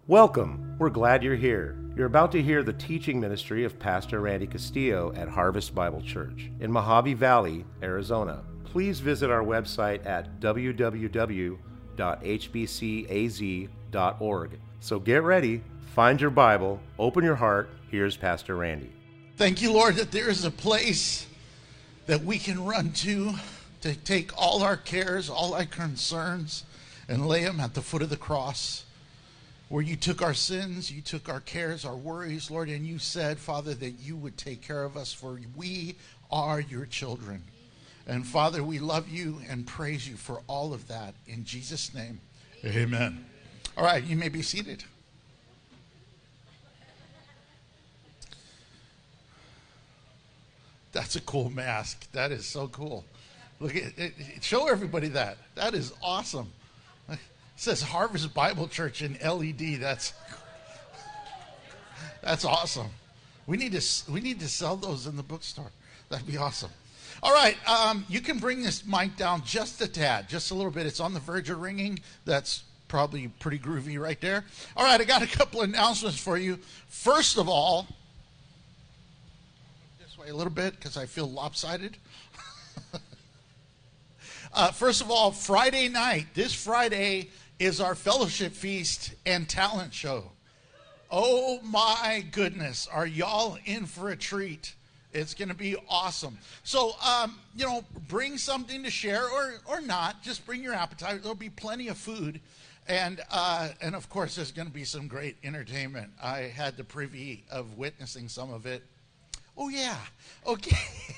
Welcome. We're glad you're here. You're about to hear the teaching ministry of Pastor Randy Castillo at Harvest Bible Church in Mojave Valley, Arizona. Please visit our website at www.hbcaz.org. So get ready, find your Bible, open your heart. Here's Pastor Randy. Thank you, Lord, that there is a place that we can run to take all our cares, all our concerns, and lay them at the foot of the cross. Where you took our sins, you took our cares, our worries, Lord, and you said, Father, that you would take care of us, for we are your children. And Father, we love you and praise you for all of that. In Jesus' name, amen. All right, you may be seated. That's a cool mask. That is so cool. Look at it. Show everybody that. That is awesome. It says Harvest Bible Church in LED. That's awesome. We need to sell those in the bookstore. That'd be awesome. All right, you can bring this mic down just a tad, just a little bit. It's on the verge of ringing. That's probably pretty groovy right there. All right, I got a couple of announcements for you. First of all, this way a little bit because I feel lopsided. First of all, Friday night, this Friday is our fellowship feast and talent show. Oh my goodness, are y'all in for a treat? It's going to be awesome. So, bring something to share or not. Just bring your appetite. There'll be plenty of food. And of course, there's going to be some great entertainment. I had the privy of witnessing some of it. Oh, yeah. Okay.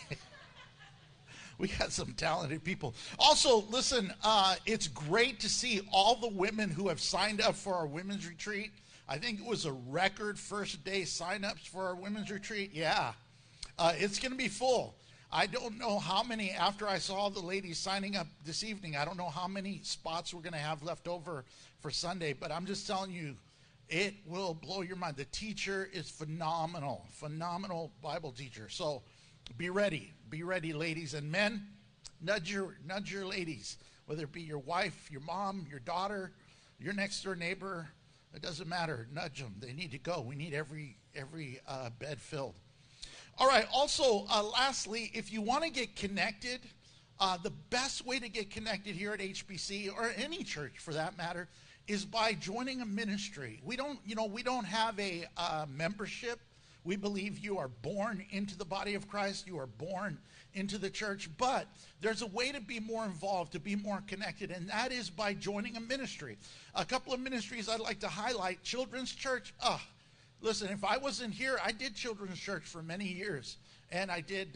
We got some talented people. Also, listen, it's great to see all the women who have signed up for our women's retreat. I think it was a record first day signups for our women's retreat. Yeah. It's going to be full. I don't know how many, after I saw the ladies signing up this evening, I don't know how many spots we're going to have left over for Sunday, but I'm just telling you, it will blow your mind. The teacher is phenomenal Bible teacher. So be ready, ladies and men. Nudge your ladies, whether it be your wife, your mom, your daughter, your next door neighbor. It doesn't matter. Nudge them. They need to go. We need every bed filled. All right. Also, lastly, if you want to get connected, the best way to get connected here at HBC or any church for that matter is by joining a ministry. We don't have a membership. We believe you are born into the body of Christ. You are born into the church. But there's a way to be more involved, to be more connected, and that is by joining a ministry. A couple of ministries I'd like to highlight. Children's Church. Listen, if I wasn't here, I did Children's Church for many years. And I did,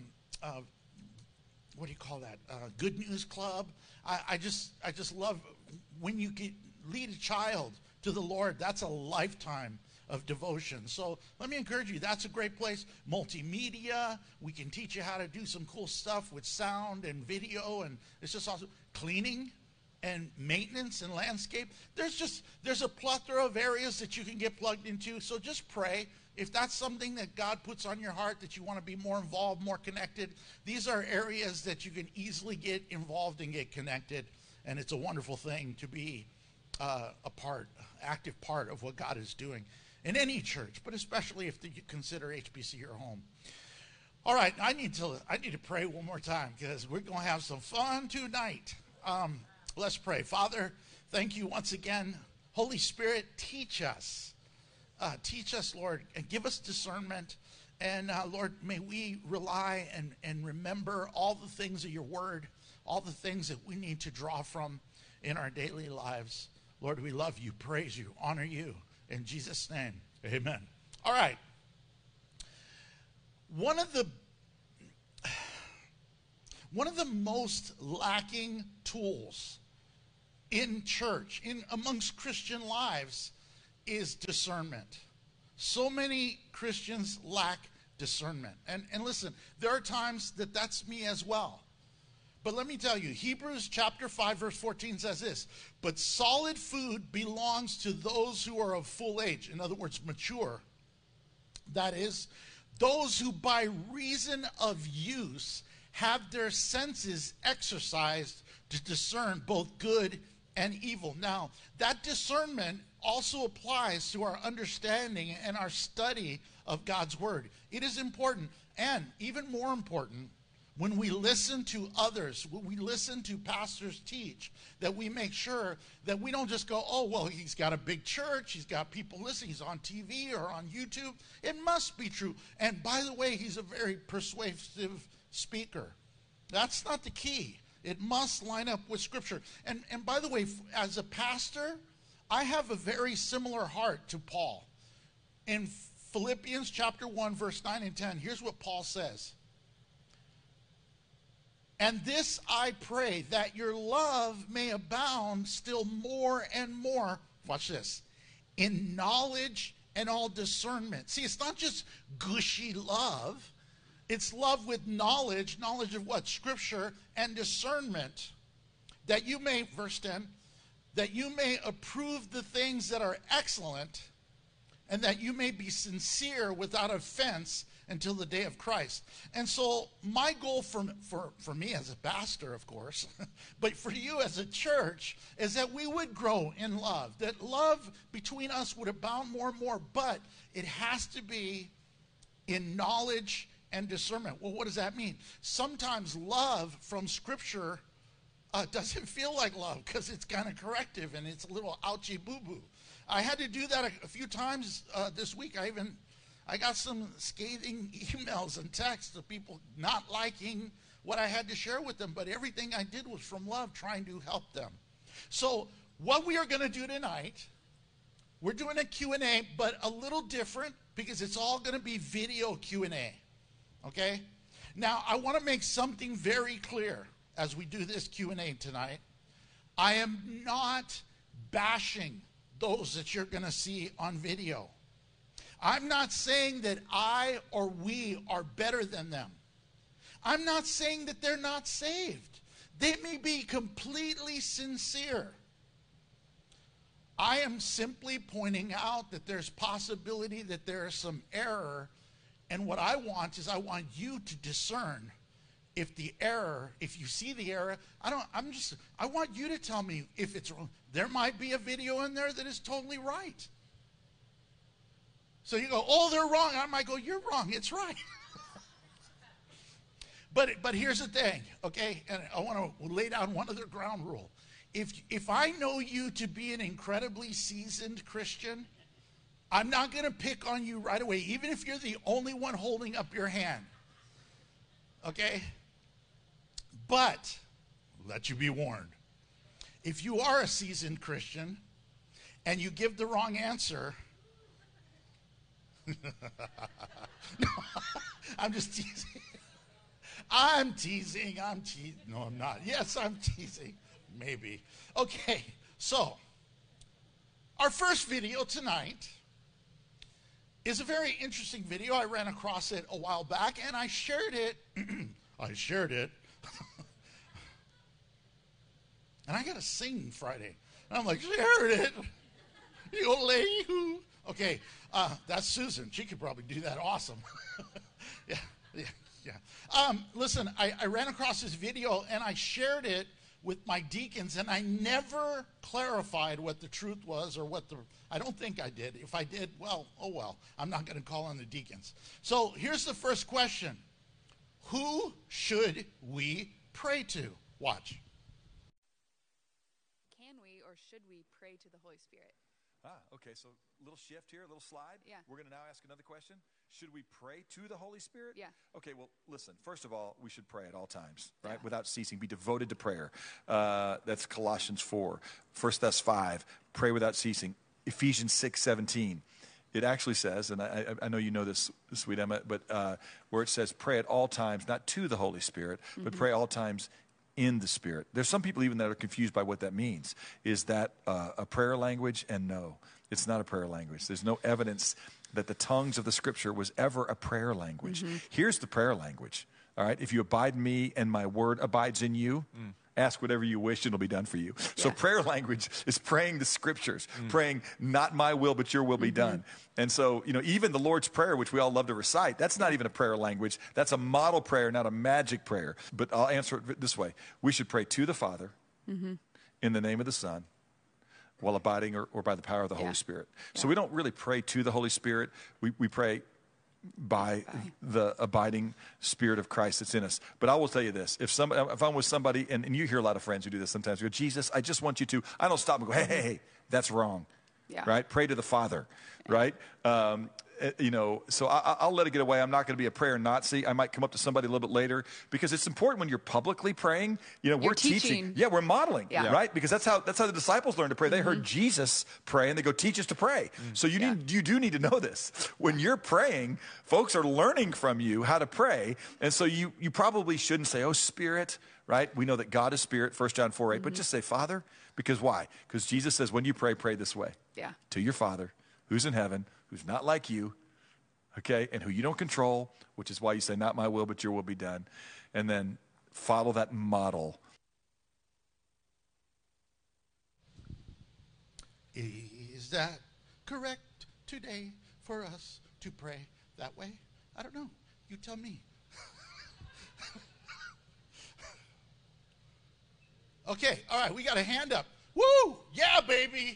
what do you call that? Good News Club. I just love when you lead a child to the Lord. That's a lifetime of devotion. So let me encourage you, that's a great place. Multimedia, we can teach you how to do some cool stuff with sound and video, and it's just awesome. Cleaning and maintenance and landscape. There's a plethora of areas that you can get plugged into. So just pray. If that's something that God puts on your heart, that you want to be more involved, more connected, these are areas that you can easily get involved and get connected. And it's a wonderful thing to be active part of what God is doing in any church, but especially if you consider HBC your home. All right, I need to pray one more time because we're going to have some fun tonight. Let's pray. Father, thank you once again. Holy Spirit, teach us. Teach us, Lord, and give us discernment. And Lord, may we rely and remember all the things of your word, all the things that we need to draw from in our daily lives. Lord, we love you, praise you, honor you. In Jesus' name, amen. All right. One of the most lacking tools in church, amongst Christian lives, is discernment. So many Christians lack discernment. And listen, there are times that's me as well. But let me tell you, Hebrews chapter 5, verse 14 says this, but solid food belongs to those who are of full age. In other words, mature. That is, those who by reason of use have their senses exercised to discern both good and evil. Now, that discernment also applies to our understanding and our study of God's word. It is important, and even more important, when we listen to others, when we listen to pastors teach, that we make sure that we don't just go, oh, well, he's got a big church, he's got people listening, he's on TV or on YouTube. It must be true. And by the way, he's a very persuasive speaker. That's not the key. It must line up with Scripture. And by the way, as a pastor, I have a very similar heart to Paul. In Philippians chapter 1, verse 9 and 10, here's what Paul says. And this I pray, that your love may abound still more and more, watch this, in knowledge and all discernment. See, it's not just gushy love. It's love with knowledge of what? Scripture and discernment. That you may, verse 10, that you may approve the things that are excellent, and that you may be sincere without offense until the day of Christ. And so my goal for me as a pastor, of course, but for you as a church, is that we would grow in love, that love between us would abound more and more, but it has to be in knowledge and discernment. Well, what does that mean? Sometimes love from Scripture doesn't feel like love because it's kind of corrective and it's a little ouchy boo-boo. I had to do that a few times this week. I got some scathing emails and texts of people not liking what I had to share with them, but everything I did was from love, trying to help them. So what we are going to do tonight, we're doing a Q&A, but a little different because it's all going to be video Q&A, okay? Now, I want to make something very clear as we do this Q&A tonight. I am not bashing those that you're going to see on video. I'm not saying that I or we are better than them. I'm not saying that they're not saved. They may be completely sincere. I am simply pointing out that there's possibility that there is some error, and what I want is I want you to discern if the error, if you see the error, I want you to tell me if it's wrong. There might be a video in there that is totally right. So you go, oh, they're wrong. I might go, you're wrong. It's right. But here's the thing, okay? And I want to lay down one other ground rule. If I know you to be an incredibly seasoned Christian, I'm not going to pick on you right away, even if you're the only one holding up your hand. Okay? But, let you be warned. If you are a seasoned Christian and you give the wrong answer, no, I'm just teasing. I'm teasing. No, I'm not. Yes, I'm teasing. Maybe. Okay, so our first video tonight is a very interesting video. I ran across it a while back, and I shared it. I shared it. And I got to sing Friday. And I'm like, shared it. You lady who. Okay, that's Susan. She could probably do that awesome. Yeah. Listen, I ran across this video and I shared it with my deacons, and I never clarified what the truth was or I don't think I did. If I did, well, oh well. I'm not going to call on the deacons. So here's the first question. Who should we pray to? Watch. Can we or should we pray to the Holy Spirit? Okay, so a little shift here, a little slide. Yeah. We're going to now ask another question. Should we pray to the Holy Spirit? Yeah. Okay, well, listen, first of all, we should pray at all times, right? Yeah. Without ceasing. Be devoted to prayer. That's Colossians 4. 1 Thess 5, pray without ceasing. Ephesians 6:17. It actually says, and I know you know this, sweet Emma, but where it says pray at all times, not to the Holy Spirit, but pray all times in the Spirit. There's some people even that are confused by what that means. Is that a prayer language? And no, it's not a prayer language. There's no evidence that the tongues of the Scripture was ever a prayer language. Here's the prayer language, all right? If you abide in me and my word abides in you, ask whatever you wish and it'll be done for you. So prayer language is praying the Scriptures, praying not my will but your will be done. And so, even the Lord's Prayer, which we all love to recite, that's not even a prayer language. That's a model prayer, not a magic prayer. But I'll answer it this way. We should pray to the Father in the name of the Son, while abiding or by the power of the Holy Spirit. So Yeah. we don't really pray to the Holy Spirit. We pray by the abiding Spirit of Christ that's in us. But I will tell you this. If I'm with somebody, and you hear a lot of friends who do this sometimes, go, Jesus, I just want you to, I don't stop and go, hey, that's wrong. Yeah. Right? Pray to the Father. Right? So I'll let it get away. I'm not going to be a prayer Nazi. I might come up to somebody a little bit later because it's important when you're publicly praying. We're teaching. Yeah, we're modeling. Yeah. Right? Because that's how the disciples learned to pray. They heard Jesus pray and they go, teach us to pray. So you do need to know this. When you're praying, folks are learning from you how to pray. And so you probably shouldn't say, oh, Spirit, right? We know that God is Spirit, 1 John 4:8, but just say Father. Because why? Because Jesus says when you pray, pray this way. Yeah. To your Father who's in heaven, who's not like you, okay, and who you don't control, which is why you say, not my will, but your will be done. And then follow that model. Is that correct today for us to pray that way? I don't know. You tell me. Okay, all right, we got a hand up. Woo! Yeah, baby!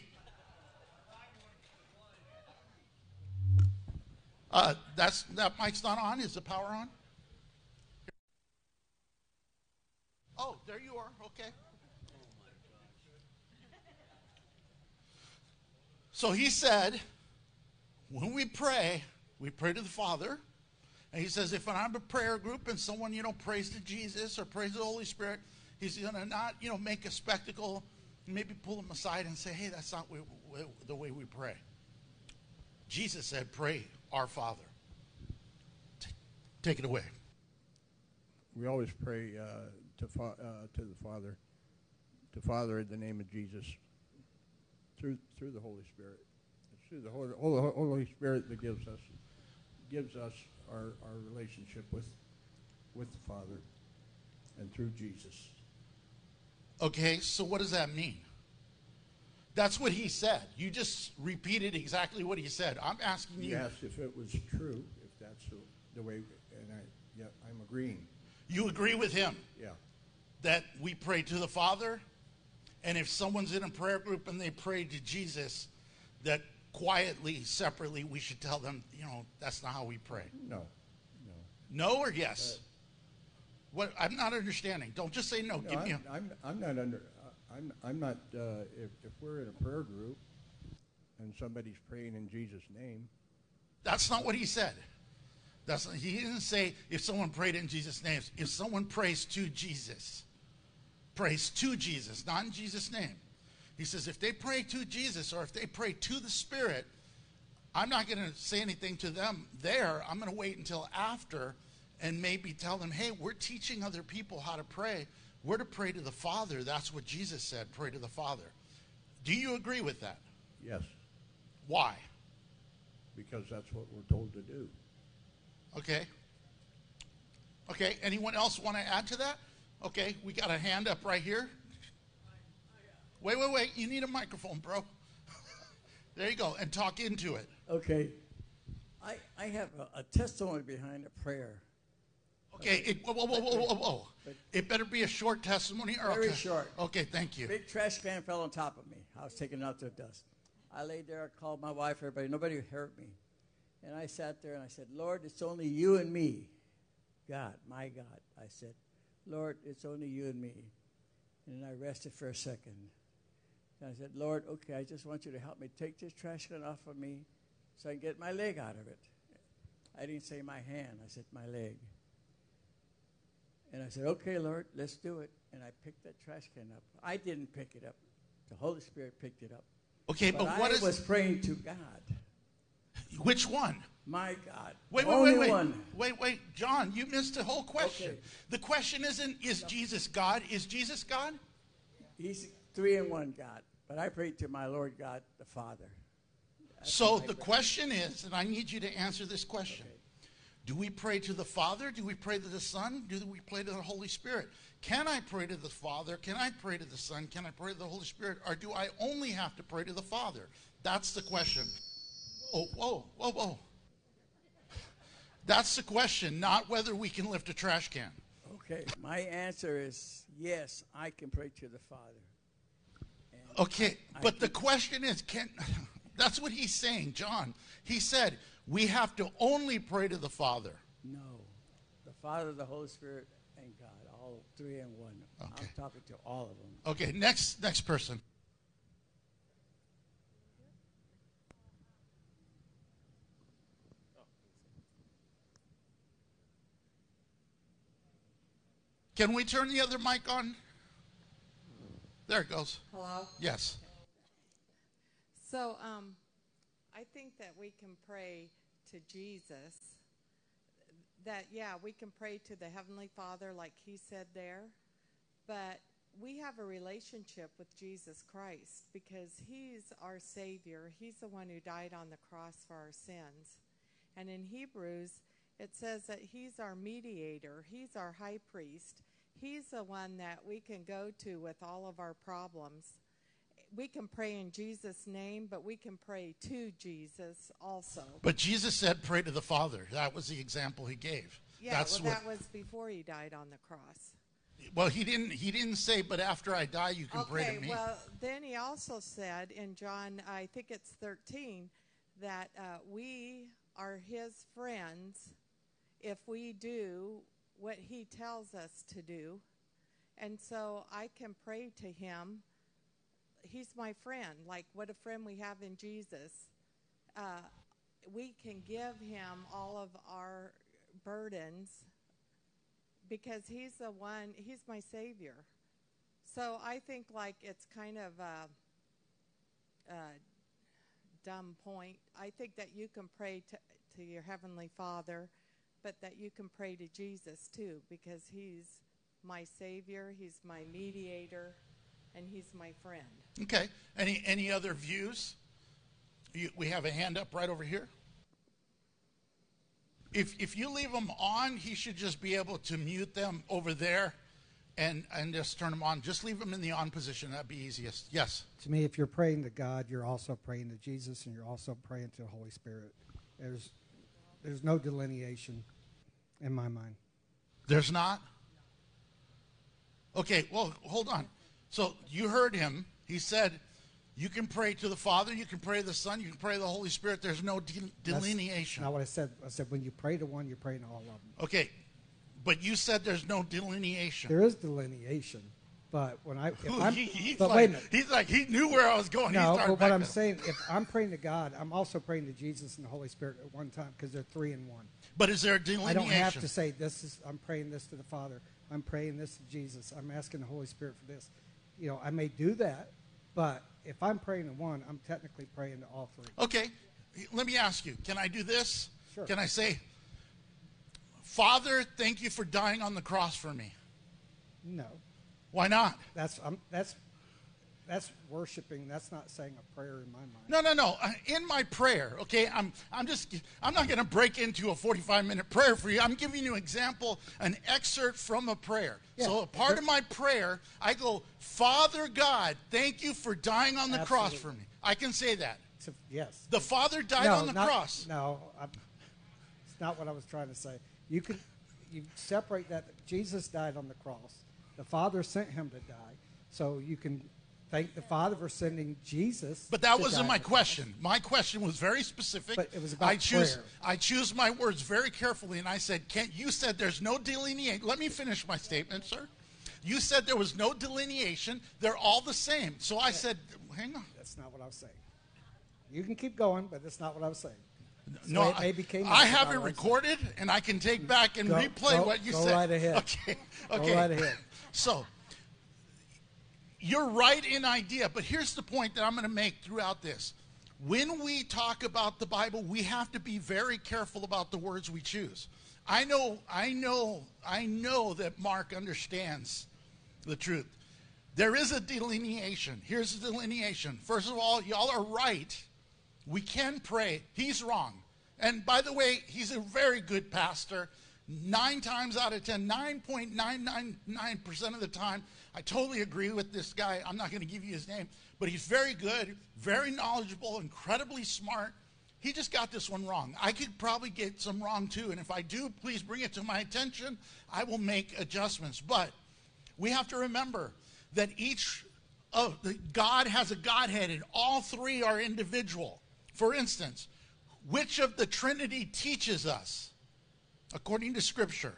That mic's not on. Is the power on? Oh, there you are. Okay. So he said, when we pray to the Father. And he says, if I'm a prayer group and someone, prays to Jesus or prays to the Holy Spirit, he's going to not, make a spectacle, maybe pull them aside and say, hey, that's not the way we pray. Jesus said, pray, our Father. Take it away. We always pray to the Father, in the name of Jesus, through the Holy Spirit. It's through the Holy Spirit that gives us our relationship with the Father, and through Jesus. Okay, so what does that mean? That's what he said. You just repeated exactly what he said. I'm asking you. He asked if it was true, if that's the way, and I'm agreeing. You agree with him? Yeah. That we pray to the Father, and if someone's in a prayer group and they pray to Jesus, that quietly, separately, we should tell them, that's not how we pray. No. No or yes? What? I'm not understanding. Don't just say no. Give me I'm not under. I'm not. If we're in a prayer group and somebody's praying in Jesus' name. That's not what he said. He didn't say if someone prayed in Jesus' name. If someone prays to Jesus, not in Jesus' name. He says if they pray to Jesus or if they pray to the Spirit, I'm not going to say anything to them there. I'm going to wait until after and maybe tell them, hey, we're teaching other people how to pray. We're to pray to the Father. That's what Jesus said, pray to the Father. Do you agree with that? Yes. Why? Because that's what we're told to do. Okay. Anyone else want to add to that? Okay, we got a hand up right here. Wait. You need a microphone, bro. There you go, and talk into it. Okay. I have a testimony behind a prayer. Okay, whoa. It better be a short testimony. Or Very short. Okay, thank you. Big trash can fell on top of me. I was taking it out to the dust. I laid there, I called my wife, everybody, nobody heard me. And I sat there and I said, Lord, it's only you and me. God, my God. I said, Lord, it's only you and me. And then I rested for a second. And I said, Lord, okay, I just want you to help me take this trash can off of me so I can get my leg out of it. I didn't say my hand, I said my leg. And I said, okay, Lord, let's do it. And I picked that trash can up. I didn't pick it up. The Holy Spirit picked it up. Okay, but what I was praying to God. Which one? My God. Wait, John, you missed the whole question. Okay. The question isn't, is Jesus God? Is Jesus God? He's 3-in-1 God. But I prayed to my Lord God, the Father. So the question is, and I need you to answer this question. Okay. Do we pray to the Father? Do we pray to the Son? Do we pray to the Holy Spirit? Can I pray to the Father? Can I pray to the Son? Can I pray to the Holy Spirit? Or do I only have to pray to the Father? That's the question. Whoa. That's the question, not whether we can lift a trash can. Okay, my answer is yes, I can pray to the Father. Okay, but the question is, that's what he's saying, John. He said, we have to only pray to the Father. No. The Father, the Holy Spirit, and God, all three in one. Okay. I'm talking to all of them. Okay, next person. Can we turn the other mic on? There it goes. Hello? Yes. So, I think that we can pray to Jesus. That, yeah, we can pray to the Heavenly Father like he said there. But we have a relationship with Jesus Christ because he's our Savior. He's the one who died on the cross for our sins. And in Hebrews, it says that he's our mediator. He's our high priest. He's the one that we can go to with all of our problems. We can pray in Jesus' name, but we can pray to Jesus also. But Jesus said, pray to the Father. That was the example he gave. Yeah, that was before he died on the cross. Well, he didn't say, but after I die, you can pray to me. Well, then he also said in John, I think it's 13, that we are his friends if we do what he tells us to do. And so I can pray to him. He's my friend. Like what a friend we have in Jesus. We can give him all of our burdens because he's the one, he's my Savior. So I think like it's kind of a dumb point. I think that you can pray to your Heavenly Father, but that you can pray to Jesus too, because he's my Savior, he's my mediator, and he's my friend. Okay. Any other views? We have a hand up right over here. If you leave them on, he should just be able to mute them over there and just turn them on. Just leave them in the on position. That'd be easiest. Yes? To me, if you're praying to God, you're also praying to Jesus, and you're also praying to the Holy Spirit. There's no delineation in my mind. There's not? Okay, well, hold on. So you heard him. He said, you can pray to the Father, you can pray to the Son, you can pray to the Holy Spirit. There's no delineation. That's not what I said. I said when you pray to one, you're praying to all of them. Okay, but you said there's no delineation. There is delineation, but when wait a minute. He's like, he knew where I was going. No, but what I'm saying, if I'm praying to God, I'm also praying to Jesus and the Holy Spirit at one time because they're three in one. But is there a delineation? I don't have to say I'm praying this to the Father. I'm praying this to Jesus. I'm asking the Holy Spirit for this. You know, I may do that, but if I'm praying to one, I'm technically praying to all three. Okay, let me ask you. Can I do this? Sure. Can I say, Father, thank you for dying on the cross for me? No. Why not? That's worshiping. That's not saying a prayer in my mind. No. In my prayer, okay, I'm not going to break into a 45-minute prayer for you. I'm giving you an example, an excerpt from a prayer. Yeah. So a part of my prayer, I go, Father God, thank you for dying on the cross for me. I can say that. Yes. The Father died on the cross. No, it's not what I was trying to say. You separate that. Jesus died on the cross. The Father sent him to die. So you can thank the Father for sending Jesus. But that wasn't my question. My question was very specific. But it was about prayer. I choose my words very carefully, and I said, you said there's no delineation. Let me finish my statement, sir. You said there was no delineation. They're all the same. So I said, hang on. That's not what I was saying. You can keep going, but that's not what I was saying. No, I have it recorded, and I can take back and replay what you said. Go right ahead. Okay. Go right ahead. So, you're right in idea, but here's the point that I'm going to make throughout this. When we talk about the Bible, we have to be very careful about the words we choose. I know that Mark understands the truth. There is a delineation. Here's the delineation. First of all, y'all are right. We can pray. He's wrong. And by the way, he's a very good pastor. 9 times out of 10, 9.999% of the time, I totally agree with this guy. I'm not going to give you his name, but he's very good, very knowledgeable, incredibly smart. He just got this one wrong. I could probably get some wrong too, and if I do, please bring it to my attention. I will make adjustments. But we have to remember that each God has a Godhead and all three are individual. For instance, which of the Trinity teaches us according to Scripture?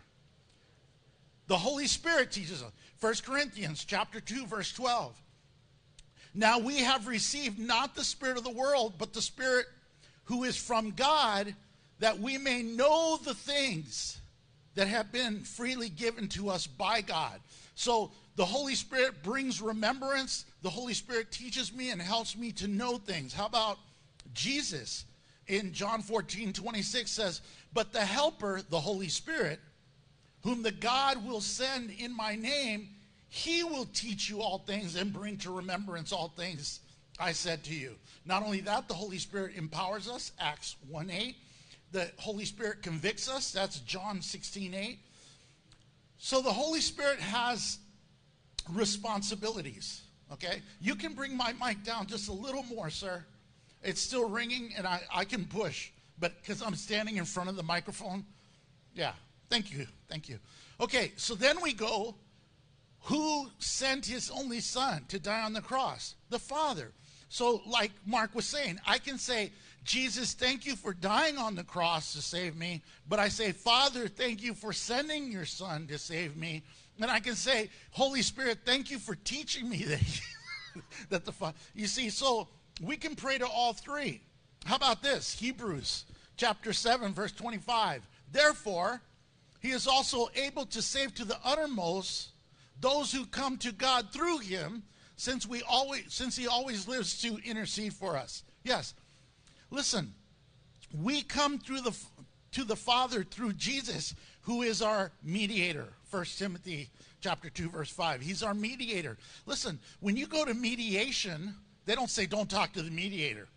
The Holy Spirit teaches us. 1 Corinthians chapter 2, verse 12. Now we have received not the spirit of the world, but the Spirit who is from God, that we may know the things that have been freely given to us by God. So the Holy Spirit brings remembrance. The Holy Spirit teaches me and helps me to know things. How about Jesus? In John 14:26 says, but the Helper, the Holy Spirit, whom the God will send in my name, he will teach you all things and bring to remembrance all things I said to you. Not only that, the Holy Spirit empowers us, Acts 1:8. The Holy Spirit convicts us, that's John 16:8. So the Holy Spirit has responsibilities, okay? You can bring my mic down just a little more, sir. It's still ringing, and I can push, but because I'm standing in front of the microphone. Yeah, thank you. Okay, so then we go, who sent his only son to die on the cross? The Father. So like Mark was saying, I can say, Jesus, thank you for dying on the cross to save me. But I say, Father, thank you for sending your son to save me. And I can say, Holy Spirit, thank you for teaching me that the Father. You see, so we can pray to all three. How about this? Hebrews chapter 7, verse 25. Therefore, he is also able to save to the uttermost those who come to God through him, since he always lives to intercede for us. Yes. Listen, we come to the Father through Jesus, who is our mediator. 1 Timothy chapter 2, verse 5. He's our mediator. Listen, when you go to mediation, they don't say don't talk to the mediator.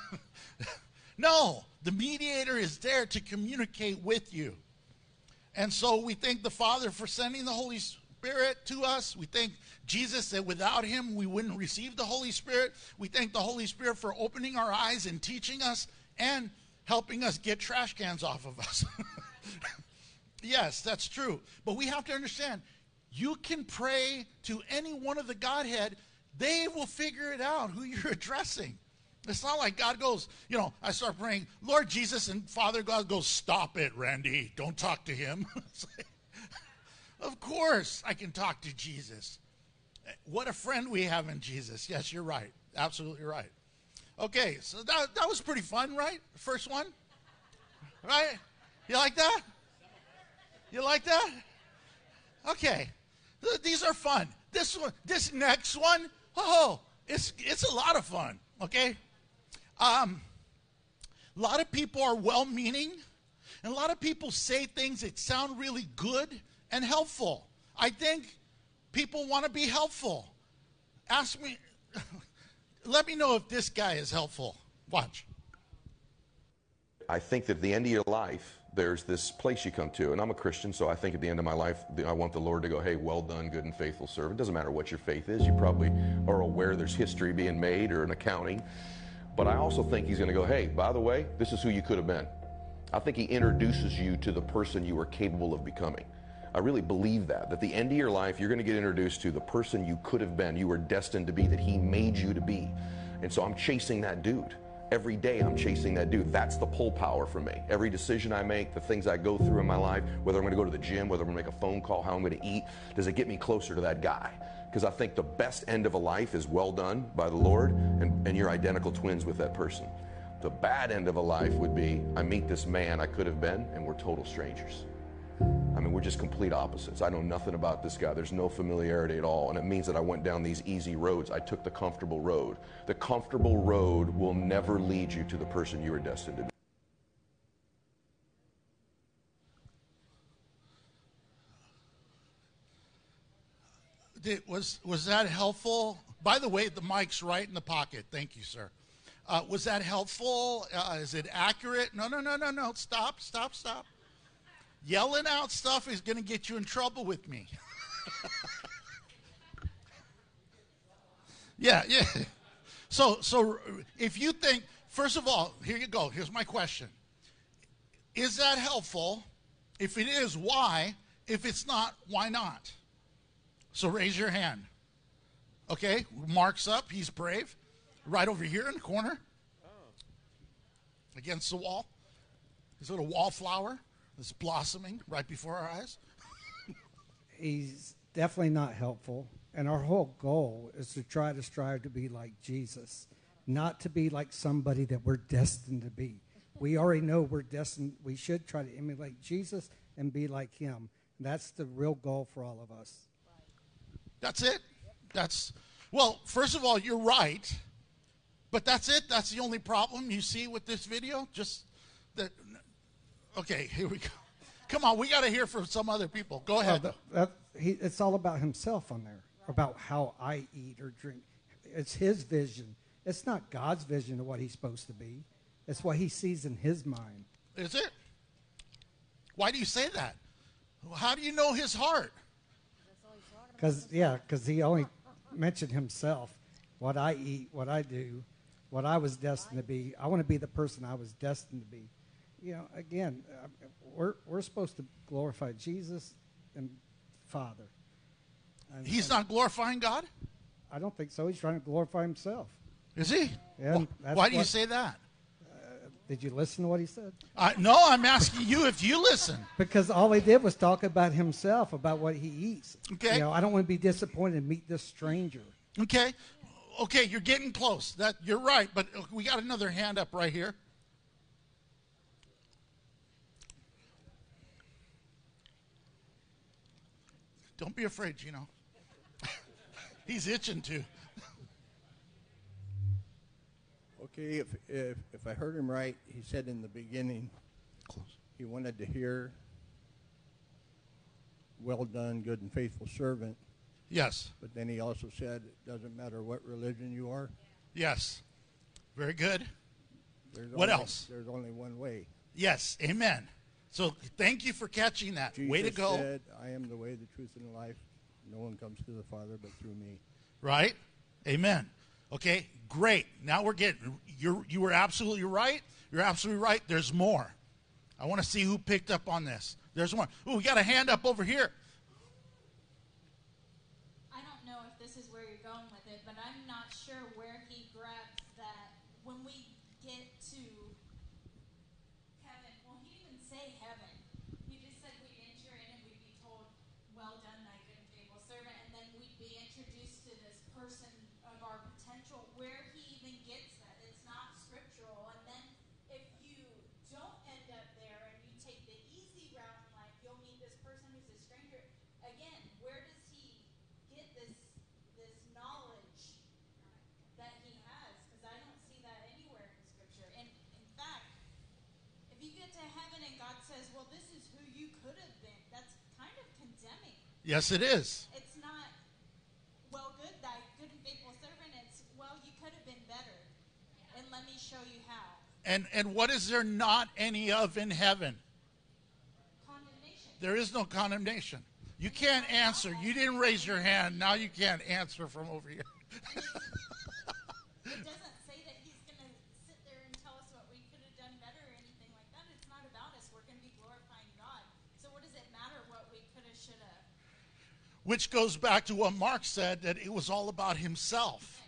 No, the mediator is there to communicate with you. And so we thank the Father for sending the Holy Spirit to us. We thank Jesus that without him we wouldn't receive the Holy Spirit. We thank the Holy Spirit for opening our eyes and teaching us and helping us get trash cans off of us. Yes, that's true. But we have to understand, you can pray to any one of the Godhead. They will figure it out who you're addressing. It's not like God goes, I start praying, Lord Jesus, and Father God goes, stop it, Randy. Don't talk to him. Of course I can talk to Jesus. What a friend we have in Jesus. Yes, you're right. Absolutely right. Okay, so that was pretty fun, right? First one? Right? You like that? You like that? Okay. These are fun. This next one, it's a lot of fun, okay? A lot of people are well-meaning, and a lot of people say things that sound really good and helpful. I think people want to be helpful. Ask me, let me know if this guy is helpful. Watch. I think that at the end of your life, there's this place you come to, and I'm a Christian, so I think at the end of my life, I want the Lord to go, hey, well done, good and faithful servant. It doesn't matter what your faith is. You probably are aware there's history being made or an accounting. But I also think he's going to go, hey, by the way, this is who you could have been. I think he introduces you to the person you are capable of becoming. I really believe that at the end of your life, you're going to get introduced to the person you could have been, you were destined to be, that he made you to be. And so I'm chasing that dude. Every day I'm chasing that dude. That's the pull power for me. Every decision I make, the things I go through in my life, whether I'm going to go to the gym, whether I'm going to make a phone call, how I'm going to eat, does it get me closer to that guy? Because I think the best end of a life is well done by the Lord, and you're identical twins with that person. The bad end of a life would be, I meet this man I could have been, and we're total strangers. I mean, we're just complete opposites. I know nothing about this guy. There's no familiarity at all. And it means that I went down these easy roads. I took the comfortable road. The comfortable road will never lead you to the person you are destined to be. Was that helpful? By the way, the mic's right in the pocket. Thank you, sir. Was that helpful? Is it accurate? No. Stop. Yelling out stuff is going to get you in trouble with me. Yeah. So if you think, first of all, here you go. Here's my question. Is that helpful? If it is, why? If it's not, why not? So raise your hand. Okay, Mark's up. He's brave. Right over here in the corner. Against the wall. His little wallflower that's blossoming right before our eyes. He's definitely not helpful. And our whole goal is to try to strive to be like Jesus, not to be like somebody that we're destined to be. We already know we're destined. We should try to emulate Jesus and be like him. That's the real goal for all of us. That's it. Well, first of all, you're right. But that's it. That's the only problem you see with this video. Just that. Okay, here we go. Come on, we got to hear from some other people. Go ahead. It's all about himself on there, about how I eat or drink. It's his vision. It's not God's vision of what he's supposed to be. It's what he sees in his mind. Is it? Why do you say that? How do you know his heart? Because he only mentioned himself, what I eat, what I do, what I was destined to be. I want to be the person I was destined to be. You know, again, we're supposed to glorify Jesus and Father. He's not glorifying God? I don't think so. He's trying to glorify himself. Is he? Yeah, why do you say that? Did you listen to what he said? No, I'm asking you if you listen. Because all he did was talk about himself, about what he eats. Okay. You know, I don't want to be disappointed and meet this stranger. Okay. Okay, you're getting close. You're right, but we got another hand up right here. Don't be afraid, Gino. He's itching to. Okay, if I heard him right, he said in the beginning he wanted to hear, "Well done, good and faithful servant." Yes. But then he also said, "It doesn't matter what religion you are." Yes. Very good. What else? There's only one way. Yes. Amen. So thank you for catching that. Jesus way to go. said, "I am the way, the truth, and the life. No one comes to the Father but through me." Right? Amen. Okay, great. Now we're getting, you were absolutely right. You're absolutely right. There's more. I want to see who picked up on this. There's more. Oh, we got a hand up over here. I don't know if this is where you're going with it, but I'm not sure where he grabs that. When we get to heaven, well, he didn't even say heaven. He just said we'd enter in and we'd be told, "Well done, thy good and faithful servant," and then we'd be introduced to this person of our potential. Where he even gets that, it's not scriptural. And then if you don't end up there and you take the easy route in life, you'll meet this person who's a stranger. Again, where does he get this knowledge that he has? Because I don't see that anywhere in scripture. And in fact, if you get to heaven and God says, "Well, this is who you could have been," that's kind of condemning. Yes, it is. It's not, "Well, good, thy good and faithful servant." It's, "Well, you could have been better, and let me show you how." And what is there not any of in heaven? Condemnation. There is no condemnation. You can't answer. You didn't raise your hand. Now you can't answer from over here. It doesn't say that he's going to sit there and tell us what we could have done better or anything like that. It's not about us. We're going to be glorifying God. So what does it matter what we could have, should have? Which goes back to what Mark said, that it was all about himself.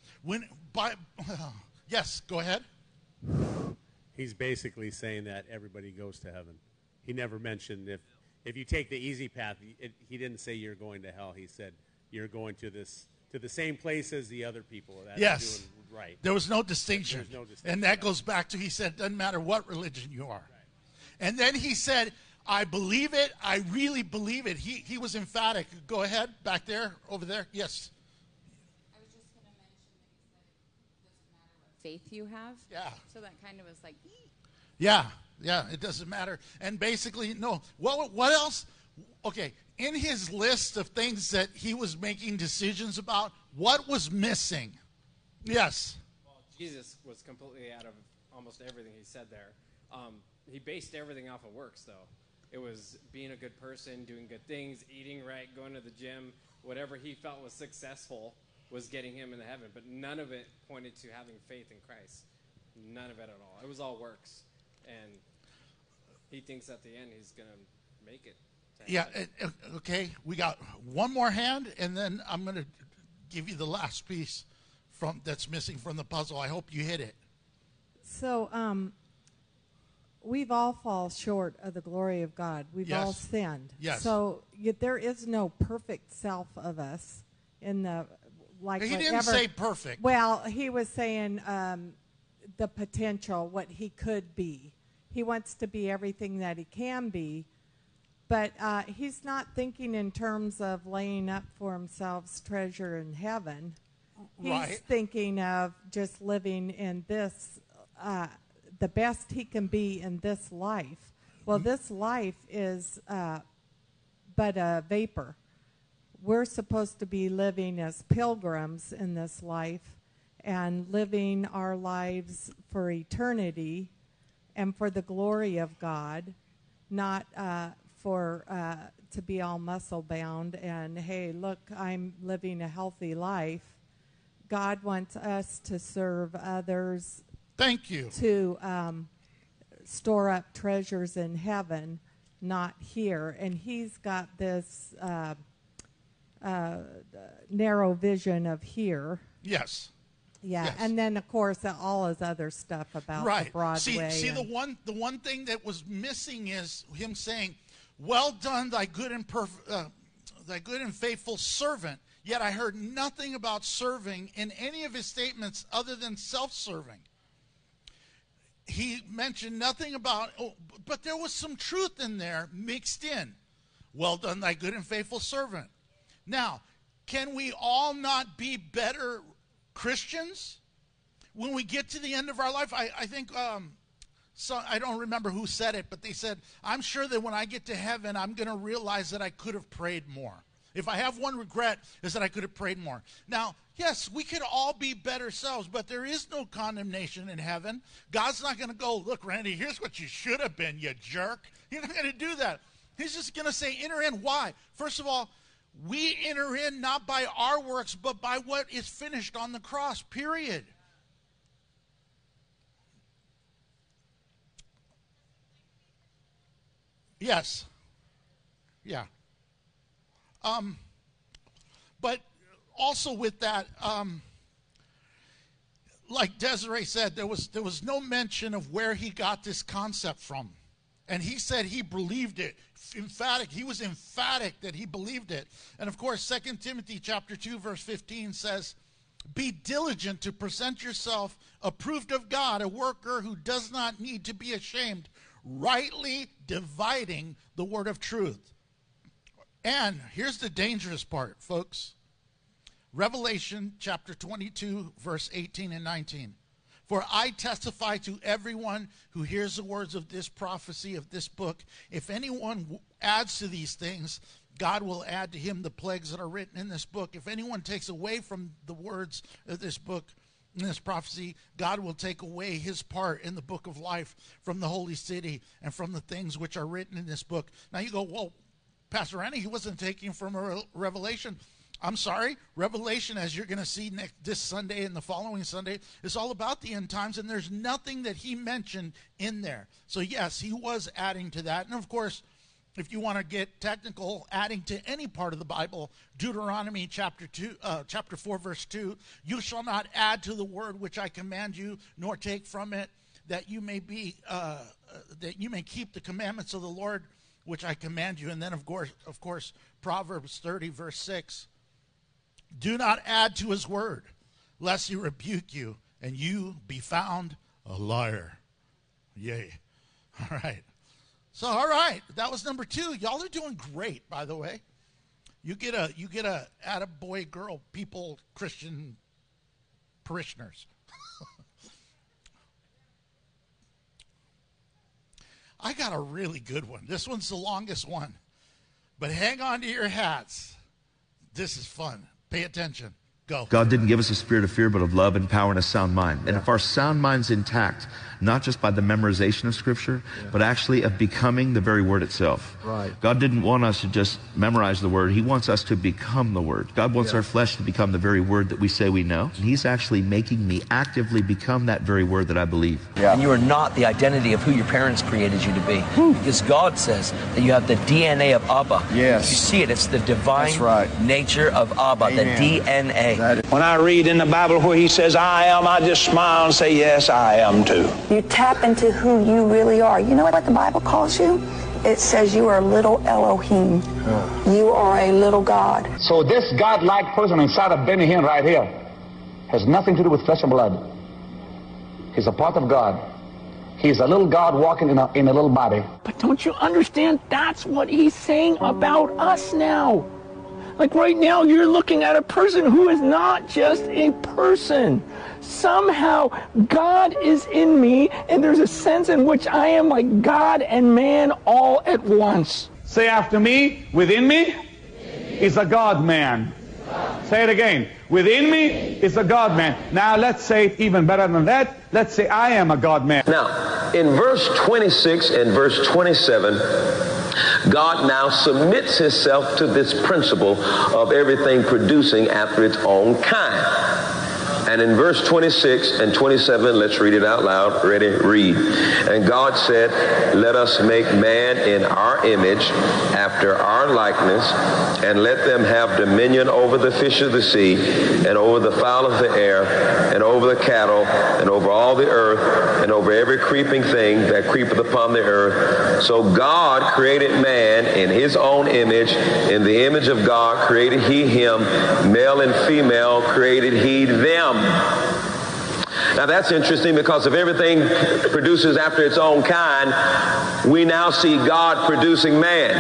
Yes, go ahead. He's basically saying that everybody goes to heaven. He never mentioned if you take the easy path. He didn't say you're going to hell. He said you're going to the same place as the other people. That Yes. are doing right. There was no distinction. There's no distinction. And that goes back to, he said, doesn't matter what religion you are. Right. And then he said, "I believe it. I really believe it." He was emphatic. Go ahead, back there, over there. Yes. I was just going to mention that he said it doesn't matter what faith you have. Yeah. So that kind of was like, Yeah, it doesn't matter. And basically, no. What else? Okay, in his list of things that he was making decisions about, what was missing? Yes. Well, Jesus was completely out of almost everything he said there. He based everything off of works, though. It was being a good person, doing good things, eating right, going to the gym. Whatever he felt was successful was getting him into heaven. But none of it pointed to having faith in Christ. None of it at all. It was all works. And he thinks at the end he's going to make it. Yeah, okay. We got one more hand, and then I'm going to give you the last piece that's missing from the puzzle. I hope you hit it. So, we've all fall short of the glory of God. We've all sinned. Yes. So there is no perfect self of us in the like. He didn't say perfect. Well, he was saying the potential, what he could be. He wants to be everything that he can be, but he's not thinking in terms of laying up for himself treasure in heaven. He's thinking of just living in this. The best he can be in this life. Well, this life is but a vapor. We're supposed to be living as pilgrims in this life and living our lives for eternity and for the glory of God, not to be all muscle bound and, hey, look, I'm living a healthy life. God wants us to serve others. Thank you. To store up treasures in heaven, not here. And he's got this narrow vision of here. Yes. Yeah, yes. And then, of course, all his other stuff about the Broadway. See, the one thing that was missing is him saying, "Well done, thy good and faithful servant." Yet I heard nothing about serving in any of his statements other than self-serving. He mentioned nothing about, but there was some truth in there mixed in. Well done, thy good and faithful servant. Now, can we all not be better Christians when we get to the end of our life? I think, I don't remember who said it, but they said, I'm sure that when I get to heaven, I'm going to realize that I could have prayed more. If I have one regret, is that I could have prayed more. Now, yes, we could all be better selves, but there is no condemnation in heaven. God's not going to go, look, Randy, here's what you should have been, you jerk. He's not going to do that. He's just going to say, enter in. Why? First of all, we enter in not by our works, but by what is finished on the cross, period. Yes. Yeah. But also with that, like Desiree said, there was no mention of where he got this concept from. And he said he believed it. He was emphatic that he believed it. And of course, 2 Timothy chapter 2, verse 15 says, be diligent to present yourself approved of God, a worker who does not need to be ashamed, rightly dividing the word of truth. And here's the dangerous part, folks. Revelation chapter 22, verse 18 and 19. For I testify to everyone who hears the words of this prophecy of this book, if anyone adds to these things, God will add to him the plagues that are written in this book. If anyone takes away from the words of this book, in this prophecy, God will take away his part in the book of life from the holy city and from the things which are written in this book. Now you go, well, Pastor Randy, he wasn't taking from a Revelation. I'm sorry, Revelation, as you're going to see this Sunday and the following Sunday, is all about the end times, and there's nothing that he mentioned in there. So yes, he was adding to that. And of course, if you want to get technical, adding to any part of the Bible, Deuteronomy chapter 4, verse 2, you shall not add to the word which I command you, nor take from it, that you may keep the commandments of the Lord which I command you. And then of course, Proverbs 30, verse 6. Do not add to his word, lest he rebuke you, and you be found a liar. Yay. All right. So, all right, that was number 2. Y'all are doing great, by the way. You get a attaboy girl, people, Christian parishioners. I got a really good one. This one's the longest one. But hang on to your hats. This is fun. Pay attention. Go. God didn't give us a spirit of fear, but of love and power and a sound mind. And if our sound mind's intact, not just by the memorization of Scripture, but actually of becoming the very Word itself. Right. God didn't want us to just memorize the Word. He wants us to become the Word. God wants our flesh to become the very Word that we say we know. And He's actually making me actively become that very Word that I believe. Yeah. And you are not the identity of who your parents created you to be. Because God says that you have the DNA of Abba. Yes. You see it. It's the divine nature of Abba, Amen. the DNA. When I read in the Bible where he says, I am, I just smile and say, yes, I am too. You tap into who you really are. You know what the Bible calls you? It says you are little Elohim. You are a little God. So this God-like person inside of Benny Hinn right here has nothing to do with flesh and blood. He's a part of God. He's a little God walking in a little body. But don't you understand? That's what he's saying about us now. Like right now, you're looking at a person who is not just a person. Somehow, God is in me, and there's a sense in which I am like God and man all at once. Say after me, within me is a God-man. Say it again. Within me is a God-man. Now let's say it even better than that. Let's say I am a God-man. Now, in verse 26 and verse 27, God now submits himself to this principle of everything producing after its own kind. And in verse 26 and 27, let's read it out loud. Ready? Read. And God said, let us make man in our image, after our likeness, and let them have dominion over the fish of the sea, and over the fowl of the air, and over the cattle, and over all the earth, and over every creeping thing that creepeth upon the earth. So God created man in his own image. In the image of God created he him. Male and female created he them. Now that's interesting, because if everything produces after its own kind, we now see God producing man.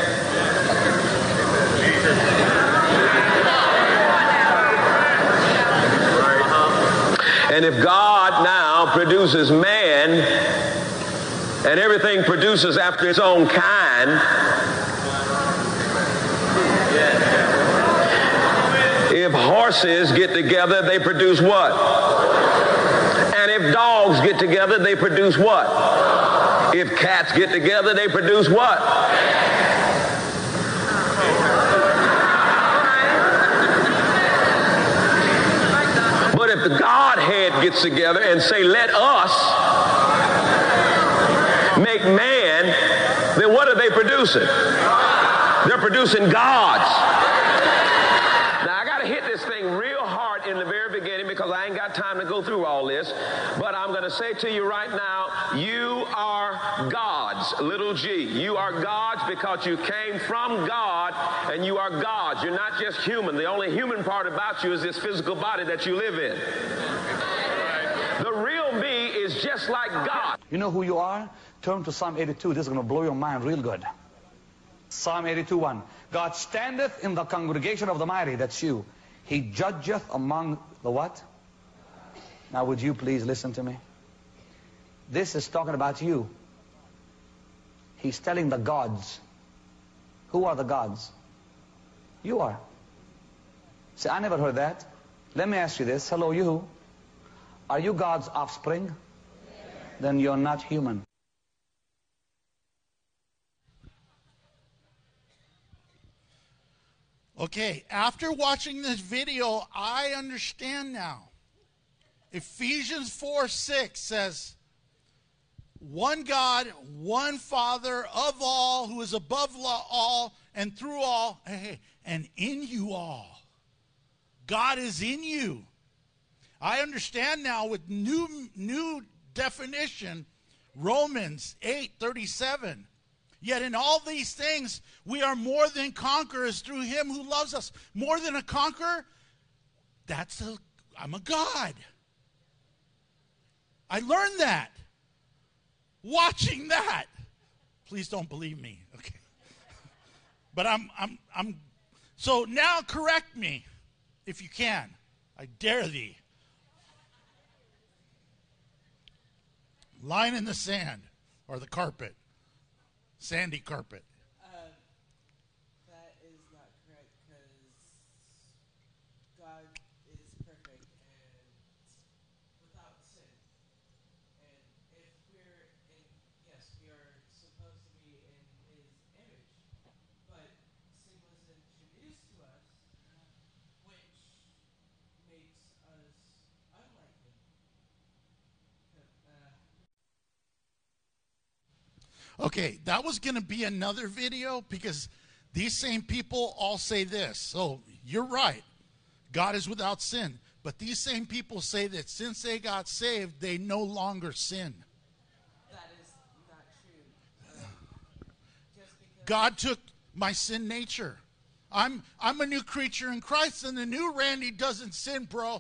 And if God now produces man, and everything produces after its own kind, if horses get together, they produce what? And if dogs get together, they produce what? If cats get together, they produce what? But if the Godhead gets together and say, let us make man, then what are they producing? They're producing gods. Hit this thing real hard in the very beginning, because I ain't got time to go through all this, but I'm going to say to you right now, you are gods, little g. You are gods because you came from God, and you are gods. You're not just human. The only human part about you is this physical body that you live in. The real me is just like God. You know who you are? Turn to Psalm 82. This is going to blow your mind real good. Psalm 82:1. God standeth in the congregation of the mighty. That's you. He judgeth among the what? Now would you please listen to me? This is talking about you. He's telling the gods. Who are the gods? You are. See, I never heard that. Let me ask you this. Hello, you. Are you God's offspring? Then you're not human. Okay, after watching this video, I understand now. Ephesians 4:6 says, one God, one Father of all, who is above all and through all, and in you all. God is in you. I understand now with new definition, Romans 8:37. Yet in all these things, we are more than conquerors through him who loves us. More than a conqueror, I'm a God. I learned that. Watching that. Please don't believe me. Okay. But so now correct me if you can. I dare thee. Line in the sand or the carpet. Sandy carpet. That is not correct, because God is perfect and without sin. And if we're in, yes, we are supposed to be in his image, but sin was introduced to us, which makes us unlike him. Okay, that was going to be another video, because these same people all say this. So you're right. God is without sin. But these same people say that since they got saved, they no longer sin. That is not true. God took my sin nature. I'm a new creature in Christ, and the new Randy doesn't sin, bro.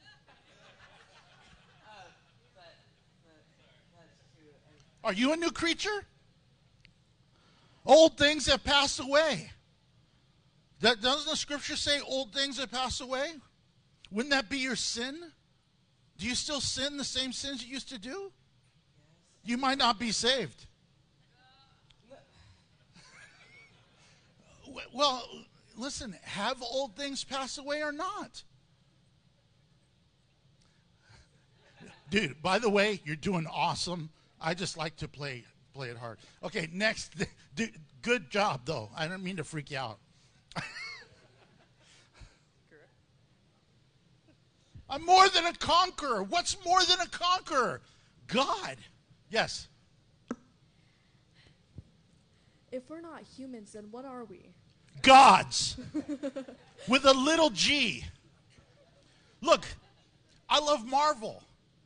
Are you a new creature? Old things have passed away. Doesn't the scripture say old things have passed away? Wouldn't that be your sin? Do you still sin the same sins you used to do? You might not be saved. Well, listen, have old things pass away or not? Dude, by the way, you're doing awesome. I just like to play it hard. Okay, next. Dude, good job, though. I don't mean to freak you out. I'm more than a conqueror. What's more than a conqueror? God. Yes. If we're not humans, then what are we? Gods. With a little G. Look, I love Marvel.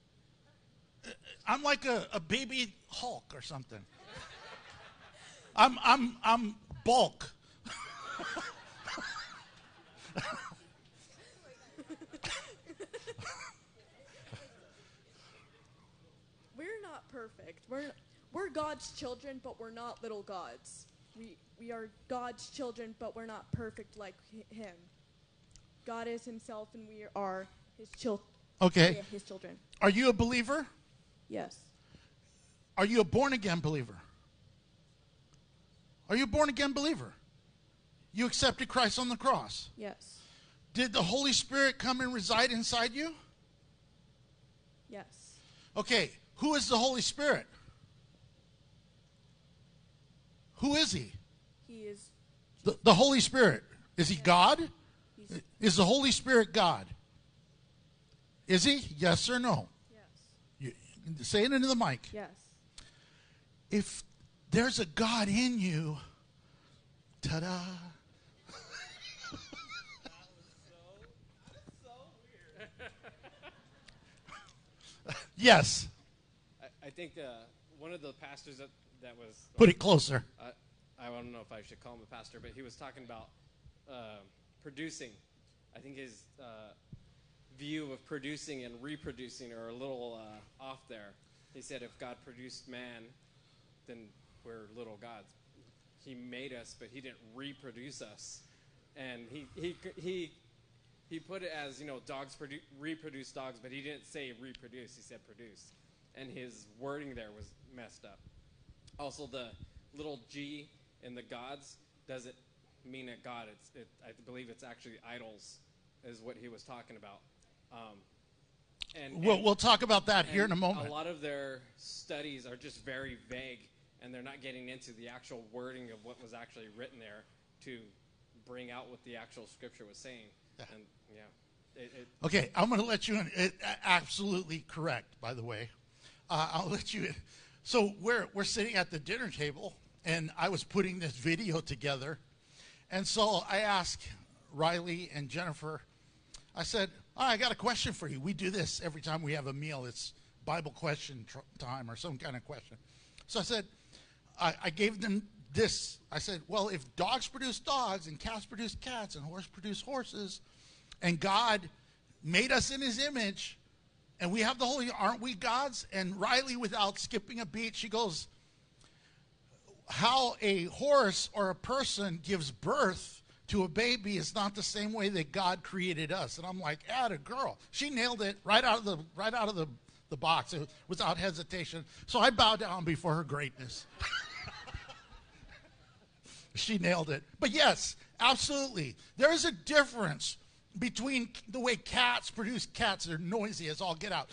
I'm like a baby Hulk or something. I'm bulk. We're not perfect. We're God's children, but we're not little gods. We are God's children, but we're not perfect like Him. God is Himself, and we are His children. Okay. Yeah, His children. Are you a believer? Yes. Are you a born-again believer? Are you a born-again believer? You accepted Christ on the cross? Yes. Did the Holy Spirit come and reside inside you? Yes. Okay, who is the Holy Spirit? Who is He? He is. The Holy Spirit. Is He God? Is the Holy Spirit God? Is He? Yes or no? Yes. You say it into the mic. Yes. If there's a God in you, ta-da. Yes. I think one of the pastors that was... Put it closer. I don't know if I should call him a pastor, but he was talking about producing. I think his view of producing and reproducing are a little off there. He said if God produced man, then we're little gods. He made us, but He didn't reproduce us. And he put it as, dogs reproduce dogs, but He didn't say reproduce. He said produce. And his wording there was messed up. Also, the little g in the gods doesn't mean a god. I believe it's actually idols is what he was talking about. We'll talk about that here in a moment. A lot of their studies are just very vague, and they're not getting into the actual wording of what was actually written there to bring out what the actual scripture was saying. And okay, I'm going to let you in. Absolutely correct, by the way. I'll let you in. So we're sitting at the dinner table, and I was putting this video together. And so I asked Riley and Jennifer, I said, I got a question for you. We do this every time we have a meal. It's Bible question time or some kind of question. So I said, I gave them this. I said, well, if dogs produce dogs and cats produce cats and horses produce horses, and God made us in His image, and we have the Holy, aren't we gods? And Riley, without skipping a beat, she goes, how a horse or a person gives birth to a baby is not the same way that God created us. And I'm like, atta girl. She nailed it right out of the box without hesitation. So I bow down before her greatness. She nailed it. But yes, absolutely. There is a difference between the way cats produce cats. They're noisy as all get out.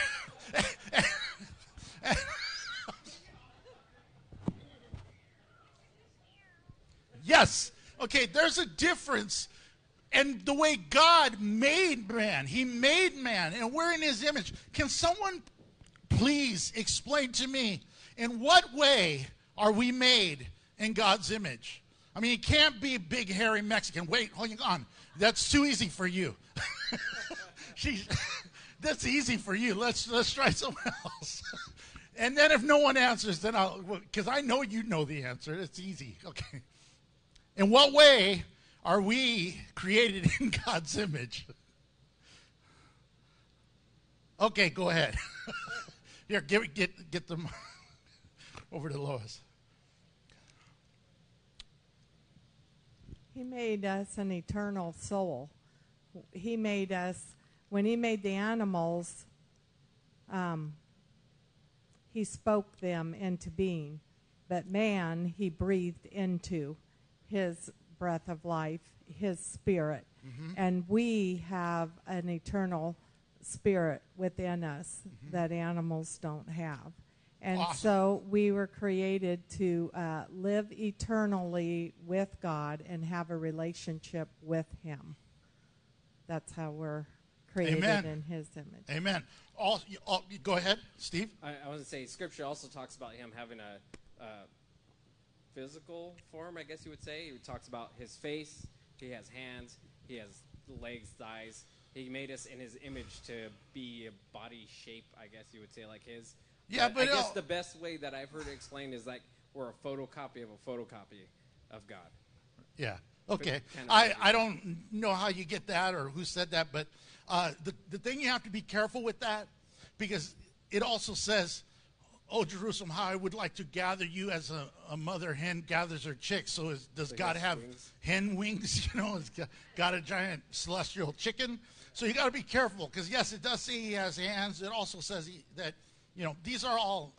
Yes. Okay, there's a difference. And the way God made man, He made man, and we're in His image. Can someone please explain to me in what way are we made in God's image? I mean, you can't be a big, hairy Mexican. Wait, hold on. That's too easy for you. That's easy for you. Let's try someone else. And then if no one answers, then because I know you know the answer. It's easy. Okay. In what way are we created in God's image? Okay, go ahead. Here, get them over to Lois. He made us an eternal soul. He made us, when he made the animals, he spoke them into being. But man, he breathed into his breath of life, his spirit. Mm-hmm. And we have an eternal spirit within us that animals don't have. And so we were created to live eternally with God and have a relationship with him. That's how we're created in his image. Amen. Go ahead, Steve. I want to say Scripture also talks about him having a physical form, I guess you would say. He talks about his face. He has hands. He has legs, thighs. He made us in his image to be a body shape, I guess you would say, like his. Yeah, but I guess the best way that I've heard it explained is like we're a photocopy of a photocopy of God. Yeah. Okay. I don't know how you get that or who said that, but the thing you have to be careful with that, because it also says, "Oh, Jerusalem, how I would like to gather you as a mother hen gathers her chicks." So does God have hen wings? You know, has got a giant celestial chicken? So you got to be careful, because yes, it does say he has hands. It also says that, you know, these are all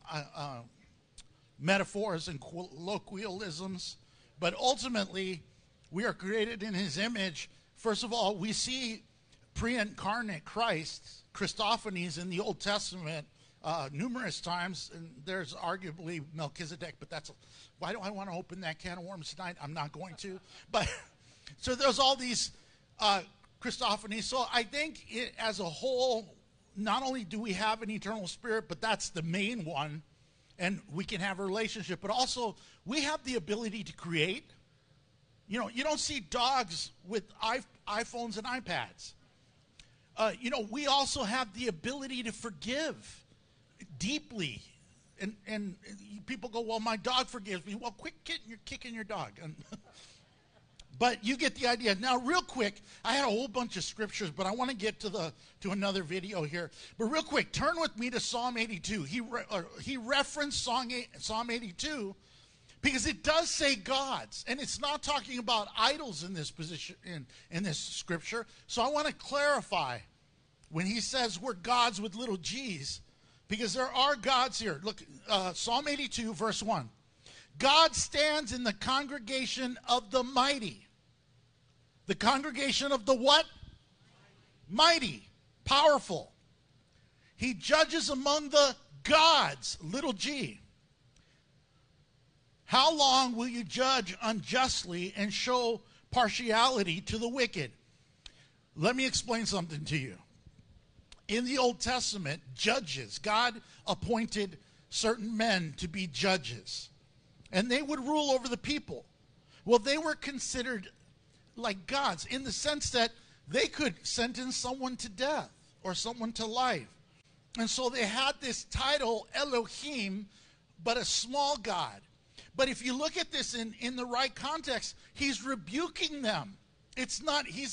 metaphors and colloquialisms, but ultimately we are created in his image. First of all, we see pre-incarnate Christ, Christophanies, in the Old Testament numerous times, and there's arguably Melchizedek, but why do I want to open that can of worms tonight? I'm not going to. But so there's all these Christophanies. So I think as a whole, not only do we have an eternal spirit, but that's the main one, and we can have a relationship, but also we have the ability to create. You know, you don't see dogs with iPhones and iPads. You know, we also have the ability to forgive deeply. And people go, well, my dog forgives me. Well, quit kicking your dog. But you get the idea. Now, real quick, I had a whole bunch of scriptures, but I want to get to another video here. But real quick, turn with me to Psalm 82. He referenced Psalm 82 because it does say gods, and it's not talking about idols in this position in this scripture. So I want to clarify when he says we're gods with little g's, because there are gods here. Look, Psalm 82, verse 1. God stands in the congregation of the mighty. The congregation of the what? Mighty, powerful. He judges among the gods, little g. How long will you judge unjustly and show partiality to the wicked? Let me explain something to you. In the Old Testament, judges, God appointed certain men to be judges, and they would rule over the people. Well, they were considered like gods in the sense that they could sentence someone to death or someone to life. And so they had this title, Elohim, but a small god. But if you look at this in the right context, he's rebuking them. It's not, he's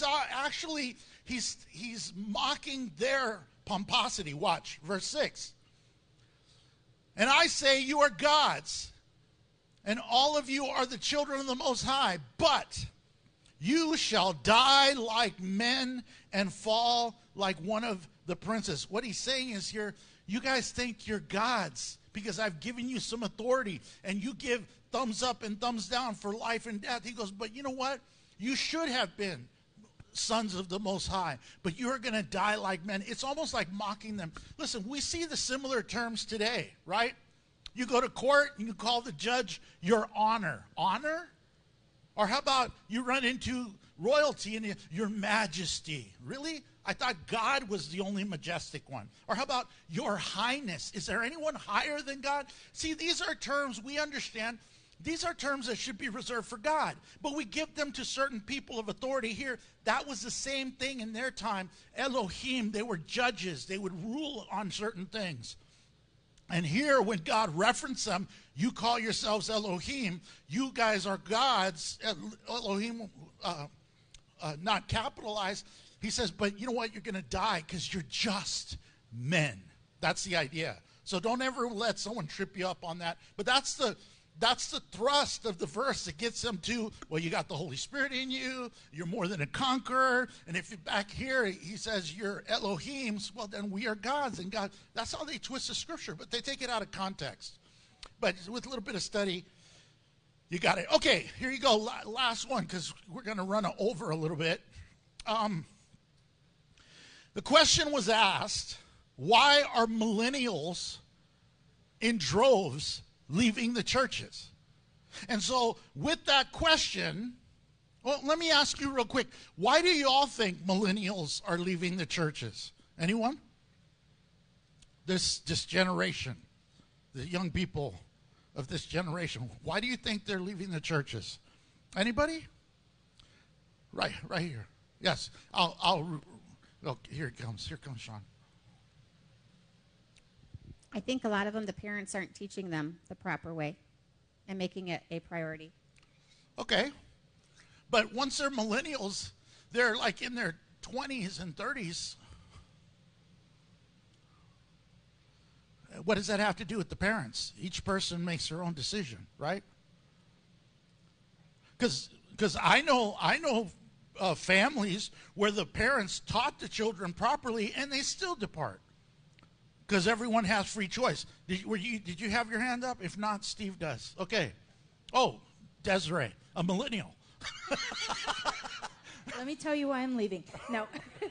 mocking their pomposity. Watch, verse 6. And I say, you are gods, and all of you are the children of the Most High, but you shall die like men and fall like one of the princes. What he's saying is here, you guys think you're gods because I've given you some authority, and you give thumbs up and thumbs down for life and death. He goes, but you know what? You should have been sons of the Most High, but you're going to die like men. It's almost like mocking them. Listen, we see the similar terms today, right? You go to court and you call the judge your honor. Honor? Or how about you run into royalty and your majesty? Really? I thought God was the only majestic one. Or how about your highness? Is there anyone higher than God? See, these are terms we understand. These are terms that should be reserved for God, but we give them to certain people of authority here. That was the same thing in their time. Elohim, they were judges. They would rule on certain things. And here, when God referenced them, you call yourselves Elohim. You guys are gods. Elohim, not capitalized. He says, but you know what? You're going to die because you're just men. That's the idea. So don't ever let someone trip you up on that. But that's the thrust of the verse that gets them to, well, you got the Holy Spirit in you, you're more than a conqueror, and if you're back here, he says you're Elohims, well, then we are gods, and God, that's how they twist the scripture, but they take it out of context. But with a little bit of study, you got it. Okay, here you go, last one, because we're going to run over a little bit. The question was asked, why are millennials in droves leaving the churches? And so with that question, well, let me ask you real quick, why do you all think millennials are leaving the churches? Anyone? This generation, the young people of this generation, why do you think they're leaving the churches? Anybody? Right here. Yes, here it comes. Here comes Sean. I think a lot of them, the parents aren't teaching them the proper way and making it a priority. Okay. But once they're millennials, they're like in their 20s and 30s. What does that have to do with the parents? Each person makes their own decision, right? Because I know families where the parents taught the children properly and they still depart. Because everyone has free choice. Did you have your hand up? If not, Steve does. Okay. Oh, Desiree, a millennial. Let me tell you why I'm leaving. No.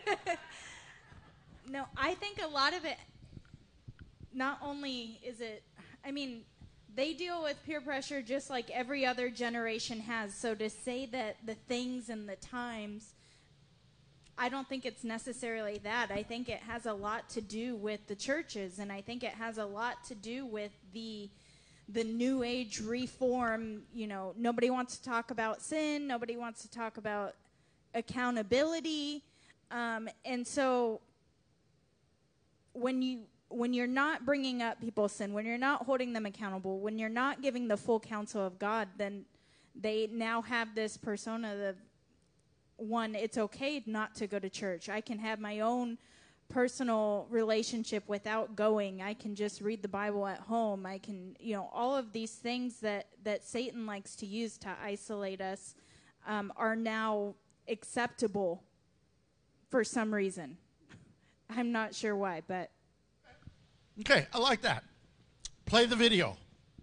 No, I think a lot of it, not only is it, I mean, they deal with peer pressure just like every other generation has. So to say that the things and the times, I don't think it's necessarily that. I think it has a lot to do with the churches, and I think it has a lot to do with the new age reform. You know, nobody wants to talk about sin. Nobody wants to talk about accountability. And so when you're not bringing up people's sin, when you're not holding them accountable, when you're not giving the full counsel of God, then they now have this persona of, one, it's okay not to go to church. I can have my own personal relationship without going. I can just read the Bible at home. I can, all of these things that Satan likes to use to isolate us are now acceptable for some reason. I'm not sure why, but. Okay, I like that. Play the video.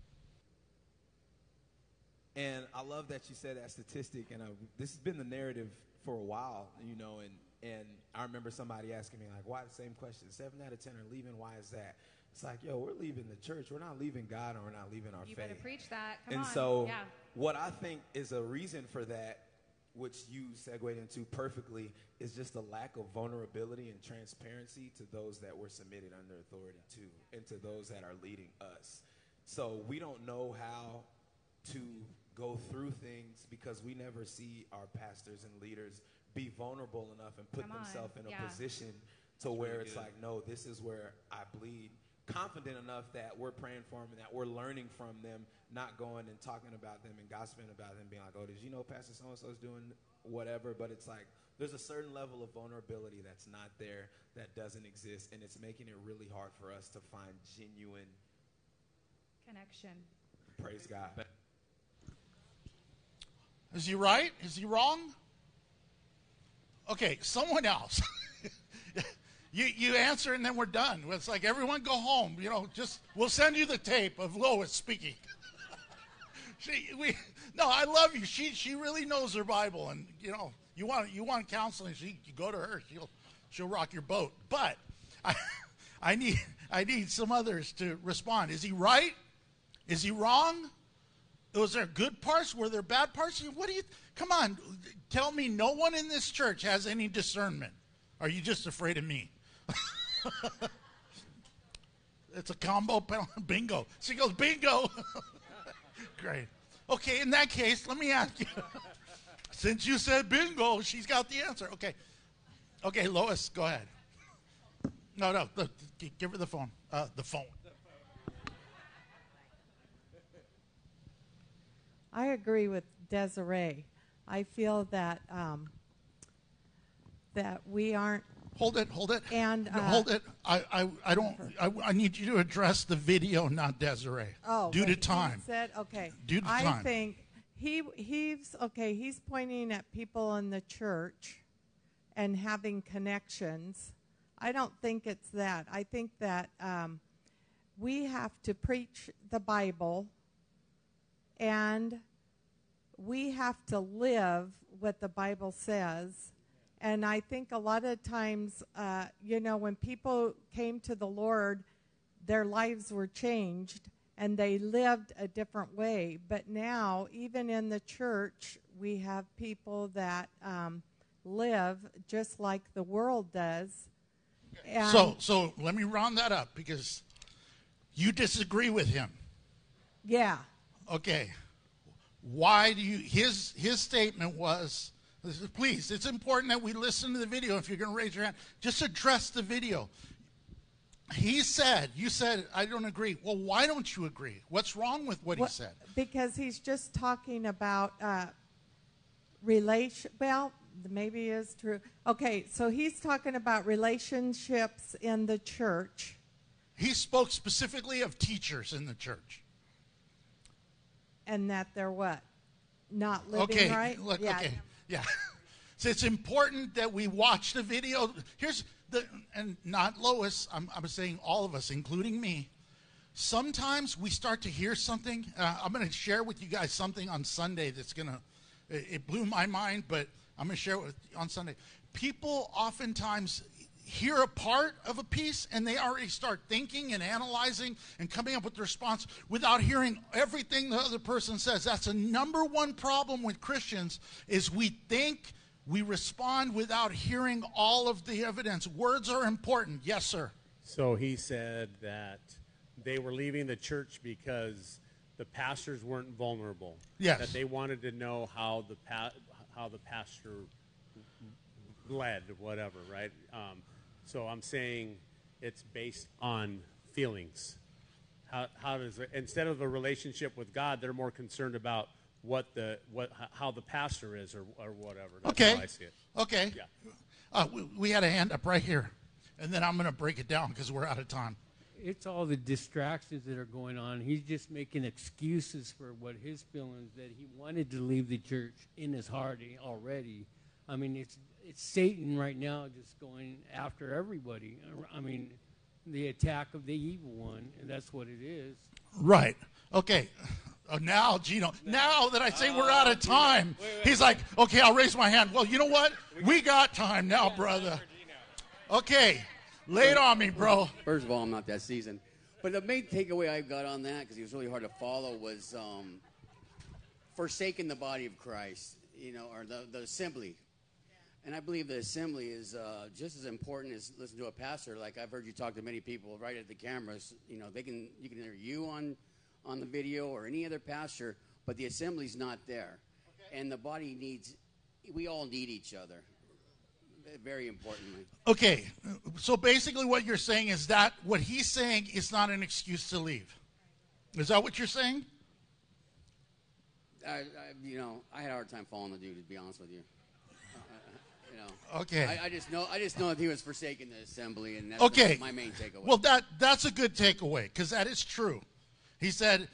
And I love that you said that statistic, and this has been the narrative for a while, and I remember somebody asking me, like, why the same question? 7 out of 10 are leaving, why is that? It's like, yo, we're leaving the church. We're not leaving God, and we're not leaving our faith. You better preach that. Come on. And so yeah. What I think is a reason for that, which you segued into perfectly, is just a lack of vulnerability and transparency to those that we're submitted under authority to, and to those that are leading us. So we don't know how to go through things because we never see our pastors and leaders be vulnerable enough and put themselves in a position to where it's like, no, this is where I bleed. Confident enough that we're praying for them and that we're learning from them, not going and talking about them and gossiping about them, being like, oh, did you know Pastor so-and-so is doing whatever? But it's like there's a certain level of vulnerability that's not there, that doesn't exist, and it's making it really hard for us to find genuine connection. Praise God. Is he right? Is he wrong? Okay, someone else. You answer and then we're done. It's like, everyone go home. We'll send you the tape of Lois speaking. I love you. She really knows her Bible, and you want counseling. You go to her. She'll rock your boat. But I need some others to respond. Is he right? Is he wrong? Was there good parts? Were there bad parts? Come on, tell me no one in this church has any discernment. Are you just afraid of me? It's a combo bingo. She goes, bingo. Great. Okay, in that case, let me ask you. Since you said bingo, she's got the answer. Okay. Okay, Lois, go ahead. No, give her the phone. The phone. I agree with Desiree. I feel that that we aren't. Hold it. And no, hold it. I need you to address the video, not Desiree. Oh, due to time. He said, okay. Due to I time. think he's okay. He's pointing at people in the church and having connections. I don't think it's that. I think that we have to preach the Bible, and we have to live what the Bible says. And I think a lot of times, when people came to the Lord, their lives were changed and they lived a different way. But now, even in the church, we have people that live just like the world does. And So let me round that up, because you disagree with him. Yeah. Okay. Why do you? His statement was. Please, it's important that we listen to the video. If you're going to raise your hand, just address the video. You said, I don't agree. Well, why don't you agree? What's wrong with what he said? Because he's just talking about relation. Well, maybe it is true. Okay, so he's talking about relationships in the church. He spoke specifically of teachers in the church. And that they're what? Not living right? Look, yeah. Okay. Yeah. So it's important that we watch the video. And not Lois, I'm saying all of us, including me. Sometimes we start to hear something. I'm going to share with you guys something on Sunday it blew my mind, but I'm going to share it on Sunday. People oftentimes hear a part of a piece and they already start thinking and analyzing and coming up with a response without hearing everything the other person says. That's a number one problem with Christians, is we think, we respond without hearing all of the evidence. Words are important. Yes, sir. So he said that they were leaving the church because the pastors weren't vulnerable. Yes. That they wanted to know how the pastor led, whatever, right? So I'm saying it's based on feelings. How does it, instead of a relationship with God, they're more concerned about how the pastor is or whatever. That's Okay. how I see it. Okay. Yeah. We had a hand up right here, and then I'm going to break it down because we're out of time. It's all the distractions that are going on. He's just making excuses for what his feelings, that he wanted to leave the church in his heart already. I mean, it's Satan right now just going after everybody. I mean, the attack of the evil one, and that's what it is. Right. Okay. Now, Gino, now that I say we're out of time, he's like, okay, I'll raise my hand. Well, you know what? We got time now, brother. Okay. Lay it on me, bro. First of all, I'm not that seasoned. But the main takeaway I got on that, because he was really hard to follow, was forsaking the body of Christ, or the assembly. And I believe the assembly is just as important as listen to a pastor. Like I've heard you talk to many people right at the cameras. You can hear you on the video or any other pastor, but the assembly's not there. Okay. And the body we all need each other, very importantly. Okay, so basically what you're saying is that what he's saying is not an excuse to leave. Is that what you're saying? I had a hard time following the dude, to be honest with you. Okay. I just know that he was forsaking the assembly, and that's my main takeaway. Well, that's a good takeaway, because that is true. He said,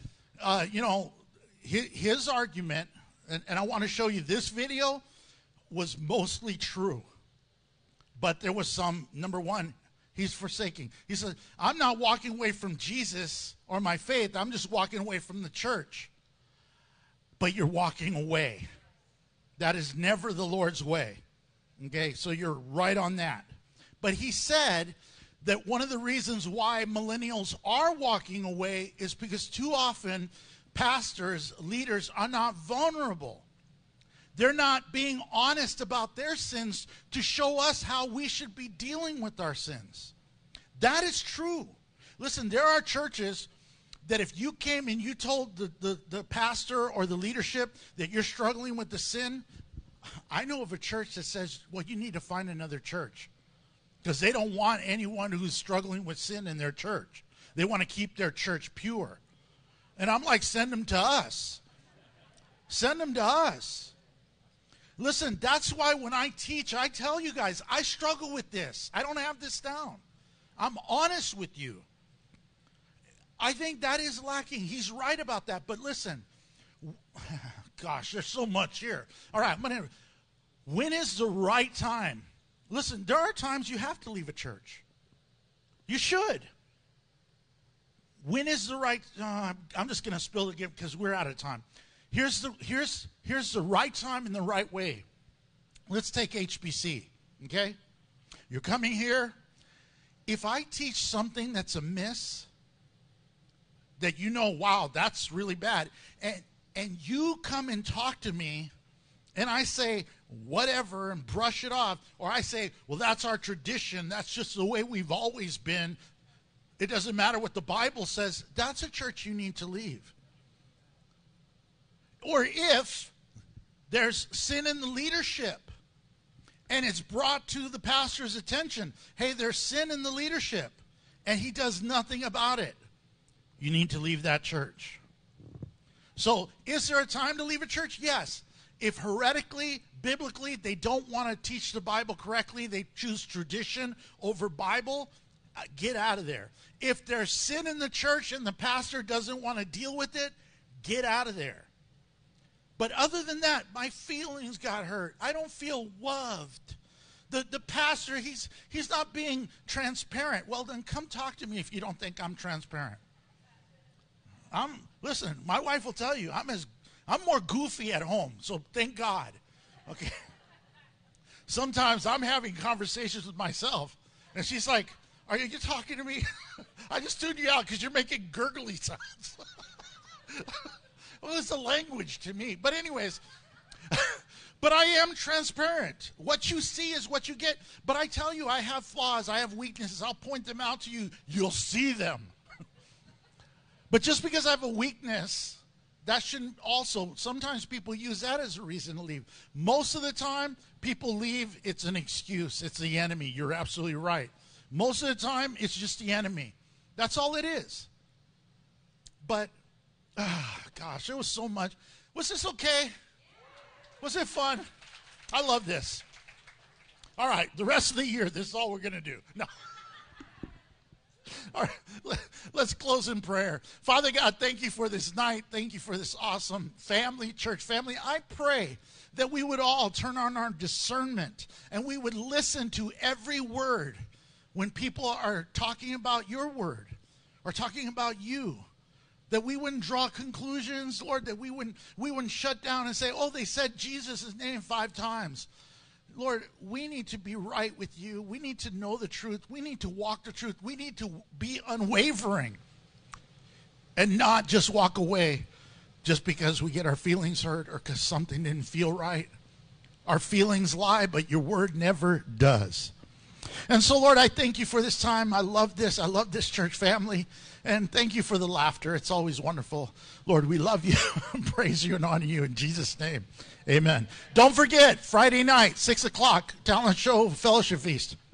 his argument, and I want to show you this video, was mostly true. But there was some, number one, he's forsaking. He said, I'm not walking away from Jesus or my faith. I'm just walking away from the church. But you're walking away. That is never the Lord's way. Okay, so you're right on that. But he said that one of the reasons why millennials are walking away is because too often pastors, leaders are not vulnerable. They're not being honest about their sins to show us how we should be dealing with our sins. That is true. Listen, there are churches that if you came and you told the pastor or the leadership that you're struggling with the sin, I know of a church that says, well, you need to find another church. Because they don't want anyone who's struggling with sin in their church. They want to keep their church pure. And I'm like, send them to us. Send them to us. Listen, that's why when I teach, I tell you guys, I struggle with this. I don't have this down. I'm honest with you. I think that is lacking. He's right about that. But listen, gosh, there's so much here. All right, when is the right time? Listen, there are times you have to leave a church. You should. When is the right? I'm just going to spill it again because we're out of time. Here's the right time and the right way. Let's take HBC. Okay, you're coming here. If I teach something that's amiss, that you know, wow, that's really bad, and you come and talk to me, and I say whatever and brush it off, or I say, well, that's our tradition, that's just the way we've always been, it doesn't matter what the Bible says, that's a church you need to leave. Or if there's sin in the leadership and it's brought to the pastor's attention, hey, there's sin in the leadership, and he does nothing about it, you need to leave that church. So is there a time to leave a church? Yes. If heretically, biblically, they don't want to teach the Bible correctly, they choose tradition over Bible, get out of there. If there's sin in the church and the pastor doesn't want to deal with it, get out of there. But other than that, my feelings got hurt. I don't feel loved. The pastor, he's not being transparent. Well, then come talk to me if you don't think I'm transparent. Listen, my wife will tell you, I'm more goofy at home, so thank God. Okay. Sometimes I'm having conversations with myself, and she's like, are you talking to me? I just tuned you out because you're making gurgly sounds. Well, it's a language to me. But anyways, but I am transparent. What you see is what you get. But I tell you, I have flaws. I have weaknesses. I'll point them out to you. You'll see them. But just because I have a weakness, that shouldn't also, sometimes people use that as a reason to leave. Most of the time, people leave, it's an excuse. It's the enemy. You're absolutely right. Most of the time, it's just the enemy. That's all it is. But, gosh, there was so much. Was this okay? Was it fun? I love this. All right, the rest of the year, this is all we're going to do. No. All right, let's close in prayer. Father God, thank you for this night. Thank you for this awesome family, church family. I pray that we would all turn on our discernment and we would listen to every word when people are talking about your word or talking about you. That we wouldn't draw conclusions, Lord, that we wouldn't shut down and say, oh, they said Jesus' name 5 times. Lord, we need to be right with you. We need to know the truth. We need to walk the truth. We need to be unwavering and not just walk away just because we get our feelings hurt or because something didn't feel right. Our feelings lie, but your word never does. And so, Lord, I thank you for this time. I love this. I love this church family. And thank you for the laughter. It's always wonderful. Lord, we love you, praise you, and honor you in Jesus' name. Amen. Don't forget, Friday night, 6 o'clock, talent show, fellowship feast.